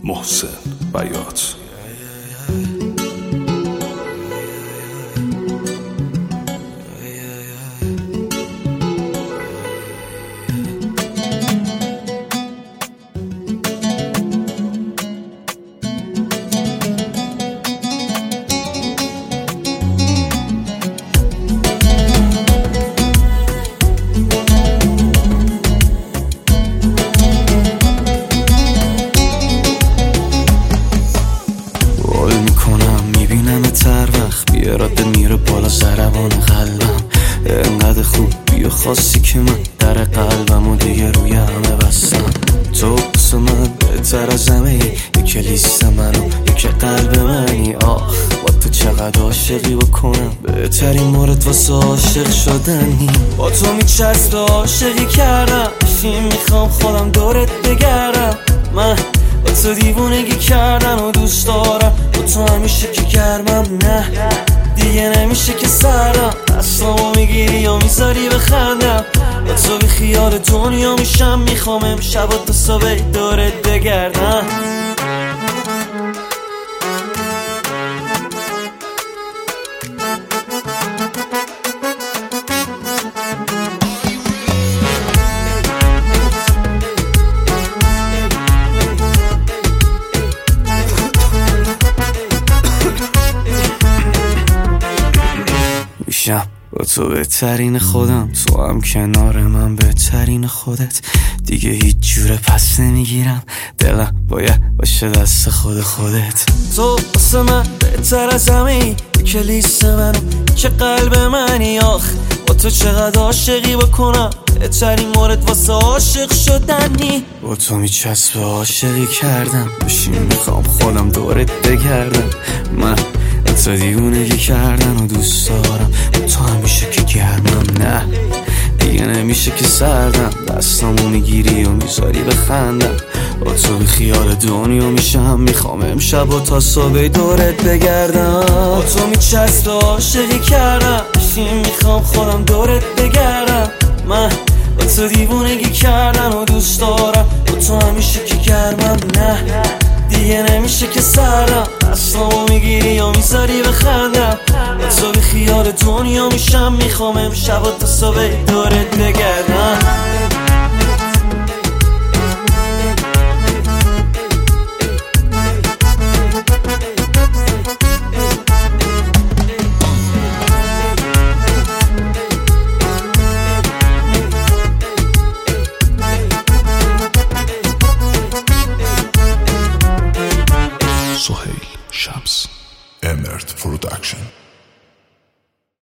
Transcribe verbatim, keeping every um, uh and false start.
محسن بیات. بیارات میره بالا ضربان قلبم، انقدر خوب بیا خاصی که من در قلبم و دیگه روی همه بستم. تو بس من بهتر از همه ای، یک لیست منو یک قلب منی. آخ با تو چقدر عاشقی بکنم، بهترین مورد واسه عاشق شدنی. با تو میچسب عاشقی کردم، بشین میخوام خودم دورت بگردم. من با تو دیوونگی کردن و دوست دارم، با تو همیشه که گرمم نه دیگه نمیشه که سردم. دستامو میگیری یا میذاری بخندم، با تو بی خیال دنیا میشم. میخوام امشب تا صبح دورت بگردم. میشم با تو بهترین خودم، تو هم کنار من بهترین خودت. دیگه هیچ جوره پس نمیگیرم، دلم باید باشه دست خود خودت. تو واسه من بهتر از همه ای، یک لیست منو که قلب منی. آخ با تو چقدر عاشقی بکنم، بهترین مورد واسه عاشق شدنی. با تو میچسب عاشقی کردم، بشین میخوام خودم دورت بگردم. من تو دیوونگی کردن و دوست دارم، تو همیشه که گرمم نه دیگه نمیشه که سردم. دستامو میگیری و میذاری بخندم، با تو بی خیال دنیا میشم. میخوام امشب و تا صبح دورت بگردم. با تو میچسب عاشقی کردم، بشین میخوام خودم دورت بگردم. من با تو دیوونگی کردن و دوست دارم، با تو همیشه که گرمم نه دیگه نمیشه که سردم. دستامو میگیری یا میذاری بخندم، با تو بی خیال دنیا میشم. میخوام امشب تا صبح دورت بگردم. سهیل شمس، امرت پروداکشن.